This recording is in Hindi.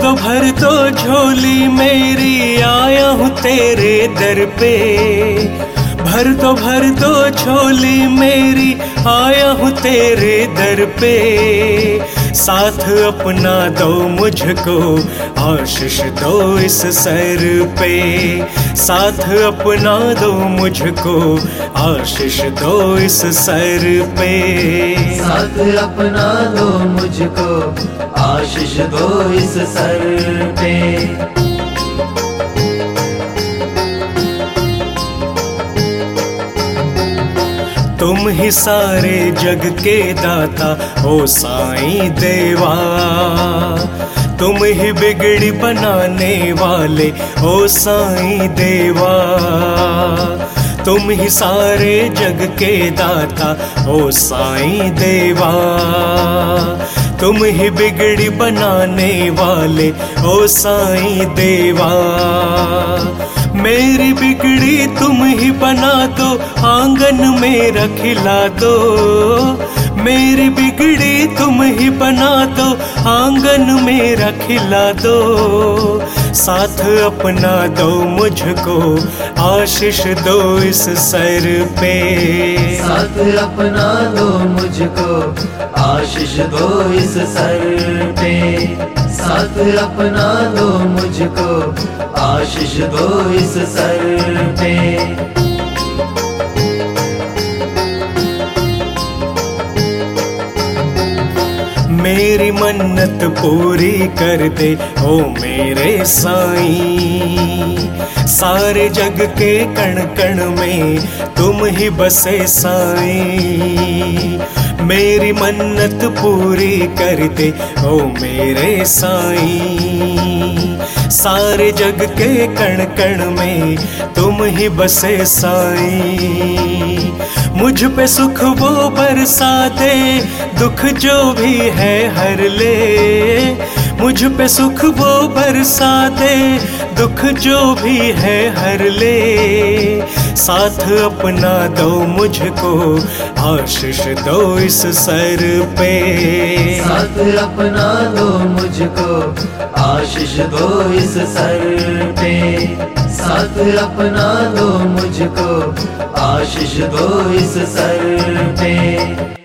भर तो झोली मेरी, आया हूँ तेरे दर पे। भर तो झोली मेरी, आया हूँ तेरे दर पे। साथ अपना दो मुझको, आशीष दो इस सर पे। साथ अपना दो मुझको, आशीष दो इस सर पे। साथ अपना दो मुझको, आशीष दो इस सर पे। तुम ही सारे जग के दाता ओ साईं देवा। तुम ही बिगड़ी बनाने वाले ओ साईं देवा। तुम ही सारे जग के दाता ओ साईं देवा। तुम ही बिगड़ी बनाने वाले ओ साईं देवा। मेरी बिगड़ी तुम ही बना दो, आंगन मेरा खिला दो। मेरी बिगड़ी तुम ही बना दो, आंगन मेरा खिला दो। साथ अपना दो मुझको, आशीष दो इस सर पे। साथ अपना दो मुझको, आशीष दो इस सर पे। साथ अपना दो मुझको, आशीष दो इस सर पे। मेरी मन्नत पूरी कर दे ओ मेरे साईं। सारे जग के कण कण में तुम ही बसे साईं। मेरी मन्नत पूरी कर दे ओ मेरे साईं। सारे जग के कण कण में तुम ही बसे साईं। मुझ पे सुख वो बरसा दे, दुख जो भी है हर ले। मुझ पे सुख वो बरसा दे, दुख जो भी है हर ले। साथ अपना दो मुझको, आशीष दो इस सर पे। साथ अपना दो मुझको, आशीष दो इस सर पे। साथ अपना दो मुझको, आशीष दो इस सर पे।